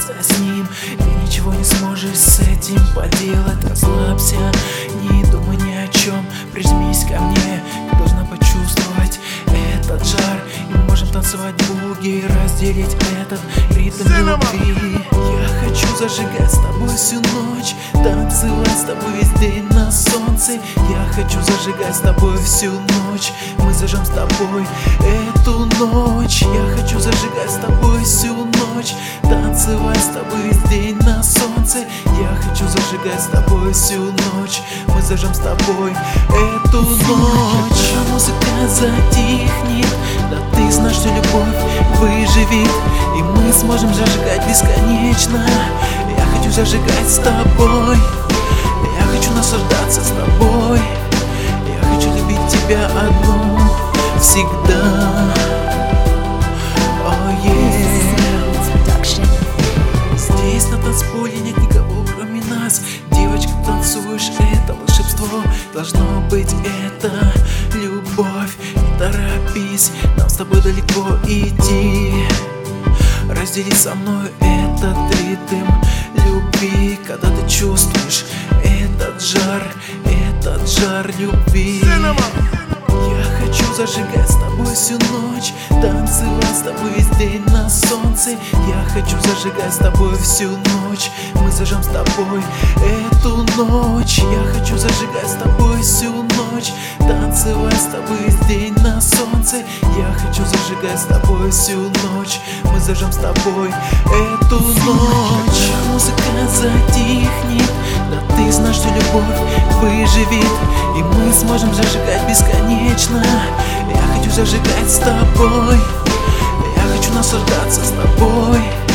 наслаждаться с ним. Ты ничего не сможешь с этим поделать. Расслабься, не думай ни о чем. Прижмись ко мне, ты должна почувствовать этот жар. И мы можем танцевать буги, разделить этот ритм любви. Я хочу зажигать с тобой всю ночь, танцевать с тобой весь день на солнце. Я хочу зажигать с тобой всю ночь, мы зажжем с тобой эту ночь. Я хочу зажигать с тобой всю ночь, танцевать с тобой весь день на солнце. Я хочу зажигать с тобой всю ночь, мы зажжем с тобой эту ночь. Когда музыка затихнет, да ты знаешь, что любовь выживет, и мы сможем зажигать бесконечно. Я хочу зажигать с тобой, я хочу наслаждаться с тобой. Я хочу любить тебя одну всегда. Oh yeah. Здесь на танцполе нет никого кроме нас. Девочка, танцуешь, это волшебство. Должно быть это любовь. Не торопись, нам с тобой далеко идти. Раздели со мной этот ритм любви, когда ты чувствуешь этот жар любви. Я хочу зажигать с тобой всю ночь, танцевать с тобой весь день на солнце. Я хочу зажигать с тобой всю ночь, мы зажжем с тобой эту ночь. Я хочу зажигать с тобой всю ночь, танцевать с тобой весь день на солнце. Я хочу зажигать с тобой всю ночь, мы зажжем с тобой эту ночь. Музыка затихнет, да ты знаешь, что любовь выживет, и мы сможем зажигать бесконечно. Я хочу зажигать с тобой, я хочу наслаждаться с тобой.